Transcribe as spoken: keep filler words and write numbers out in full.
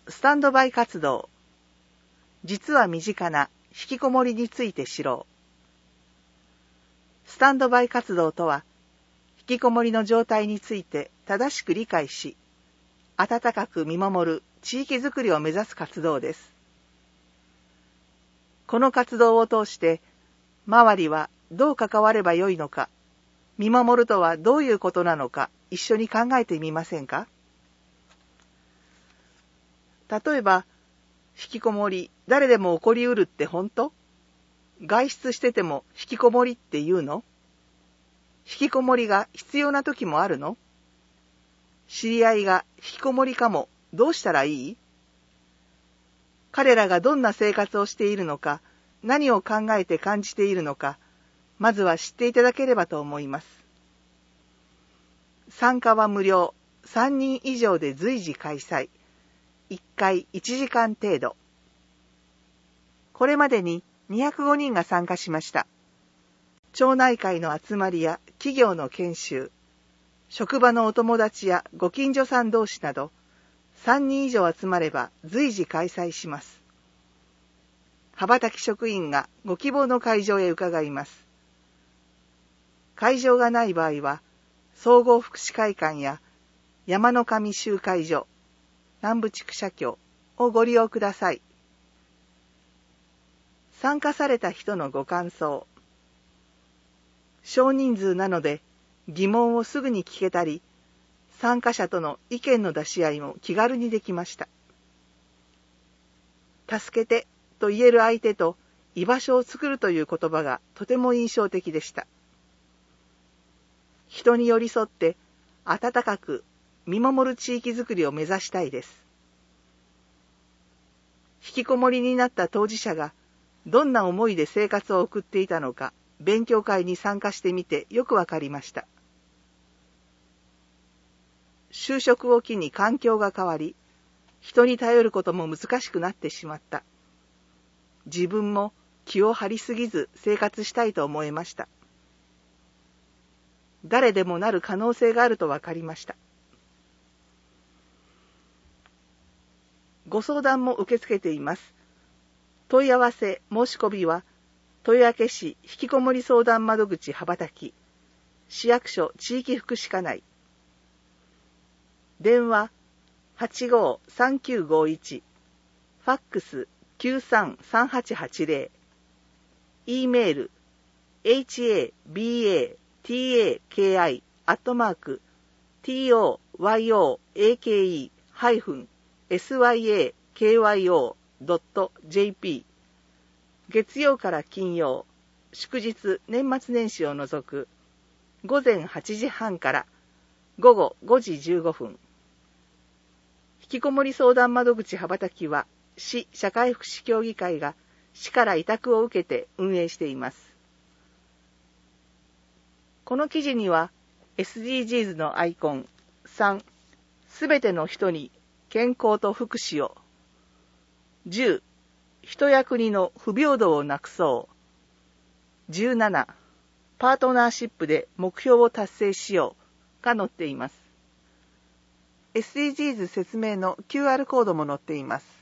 スタンドバイ活動。実は身近な引きこもりについて知ろう。スタンドバイ活動とは、引きこもりの状態について正しく理解し、温かく見守る地域づくりを目指す活動です。この活動を通して、周りはどう関わればよいのか、見守るとはどういうことなのか、一緒に考えてみませんか？例えば、引きこもり、誰でも起こりうるって本当？外出してても引きこもりって言うの？引きこもりが必要な時もあるの？知り合いが引きこもりかも、どうしたらいい？彼らがどんな生活をしているのか、何を考えて感じているのか、まずは知っていただければと思います。参加は無料、さんにん以上で随時開催。いっかいいちじかん程度。これまでににひゃくごにんが参加しました。町内会の集まりや企業の研修、職場のお友達やご近所さん同士など、さんにん以上集まれば随時開催します。羽ばたき職員がご希望の会場へ伺います。会場がない場合は、総合福祉会館や山の上集会所、南部地区社協をご利用ください。参加された人のご感想。少人数なので疑問をすぐに聞けたり、参加者との意見の出し合いも気軽にできました。助けてと言える相手と居場所を作るという言葉がとても印象的でした。人に寄り添って温かく見守る地域づくりを目指したいです。引きこもりになった当事者がどんな思いで生活を送っていたのか、勉強会に参加してみてよくわかりました。就職を機に環境が変わり、人に頼ることも難しくなってしまった。自分も気を張りすぎず生活したいと思いました。誰でもなる可能性があるとわかりました。ご相談も受け付けています。問い合わせ、申し込みは、豊明市引きこもり相談窓口羽ばたき、市役所地域福祉課内。電話 はちごーさんきゅうごいち、ファックス きゅうさんさんはちはちぜろ、E メール エイチエービーエーティーエーケーアイ アットマーク トヨーハイフン エスワイエーケーワイオー ドット ジェーピー 月曜から金曜、祝日年末年始を除く午前はちじはんから午後ごじじゅうごふん。引きこもり相談窓口羽ばたきは市社会福祉協議会が市から委託を受けて運営しています。この記事には エスディージーズ のアイコンさん、すべての人に健康と福祉を、じゅう、人や国の不平等をなくそう、じゅうなな、パートナーシップで目標を達成しようが載っています。エスディージーズ 説明の キューアール コードも載っています。